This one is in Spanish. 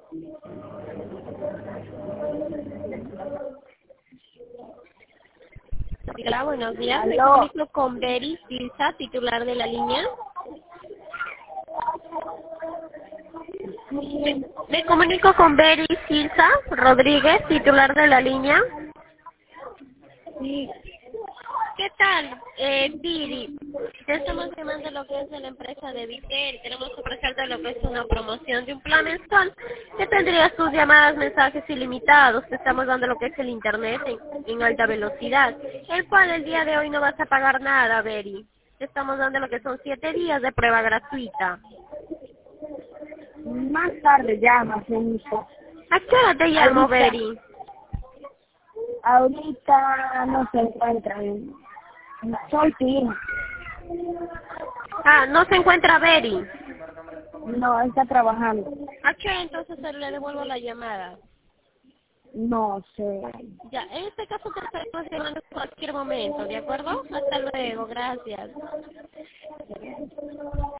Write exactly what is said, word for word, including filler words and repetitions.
Hola, buenos días. Me Aló. comunico con Beri Silsa, titular de la línea. Me, me comunico con Beri Silsa Rodríguez, titular de la línea. Sí. ¿Qué tal, eh, Viri? Te estamos llamando lo que es de la empresa de Vitel. Queremos ofrecerte lo que es una promoción de un plan mensual que tendría tus llamadas, mensajes ilimitados. Te estamos dando lo que es el internet en, en alta velocidad, el cual el día de hoy no vas a pagar nada, Beri. Te estamos dando lo que son siete días de prueba gratuita. Más tarde llama, señorita. ¿A qué hora te llamo, Ahorita, Beri? ahorita no se encuentra bien. Soy Tina. Ah, no se encuentra Beri. No, está trabajando. ¿A qué hora entonces le devuelvo la llamada? No sé. Ya, en este caso te estaremos llamando en cualquier momento, ¿de acuerdo? Hasta luego, gracias.